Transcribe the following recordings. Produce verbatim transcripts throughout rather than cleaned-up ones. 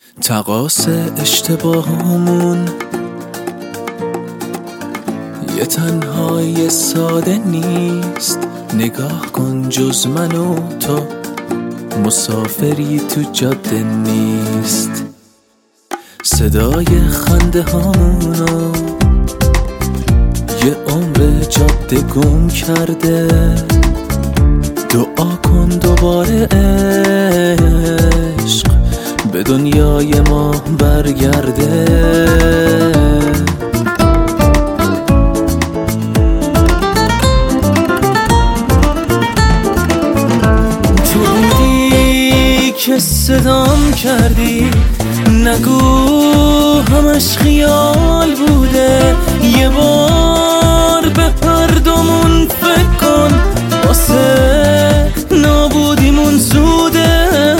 تقاص اشتباهمون یه تنهای ساده نیست. نگاه کن جز من و تو مسافری تو جاده نیست. صدای خنده هامونو یه عمر جاده گم کرده. دعا کن دوباره عشق به دنیای ما برگرده. تو بودی که صدام کردی، نگو همش خیال بوده. یه بار به هر دومون فکر کن، واسه نابودیمون زوده.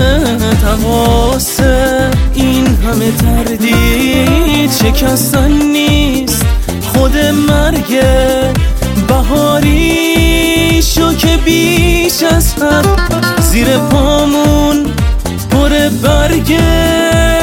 تقاص این همه تردید شکستن نیست، خود مرگه. بهاری شو که بیش از حد زیر پامون پر برگه.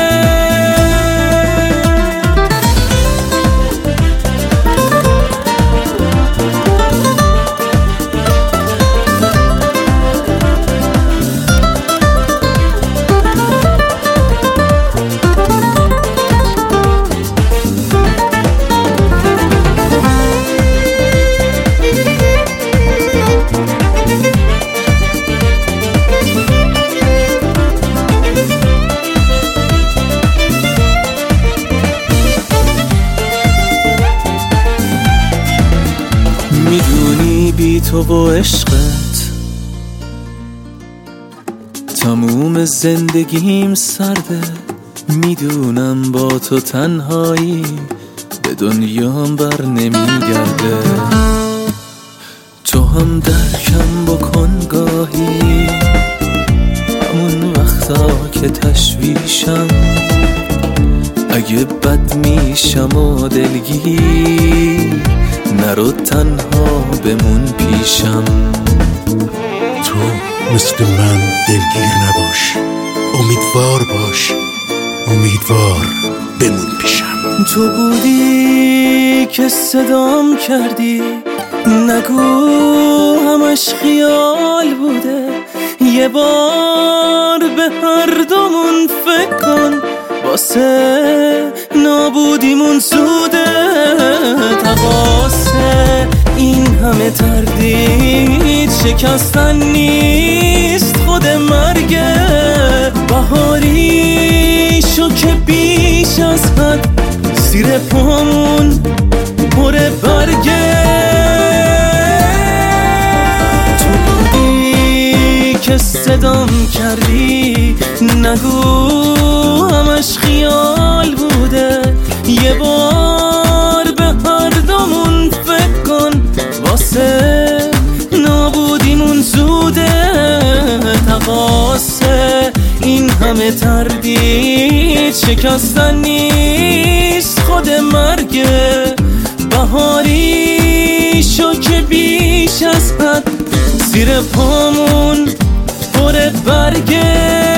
میدونی بی تو و عشقت تموم زندگیم سرده. میدونم با تو تنهایی به دنیام بر نمیگرده. تو هم درکم بکن گاهی، همون وقتا که تشویشم. اگه بد میشم و دلگیر، نرو تنها بمون پیشم. تو مثل من دلگیر نباش، امیدوار باش، امیدوار بمون پیشم. تو بودی که صدام کردی، نگو همش خیال بوده. یه بار به هر دومون فکر کن، واسه نابودیمون زوده. تقاص این همه تردید شکستن نیست، خود مرگه. بهاری شو که بیش از حد زیر پامون پر برگه. تو بودی که صدام کردی، نگو همش خیال بوده. یه بار به هر دومون فکر کن، واسه نابودیمون زوده. تقاص این همه تردید شکستن نیست، خود مرگه. بهاری شو که بیش از حد زیر پامون پر برگه.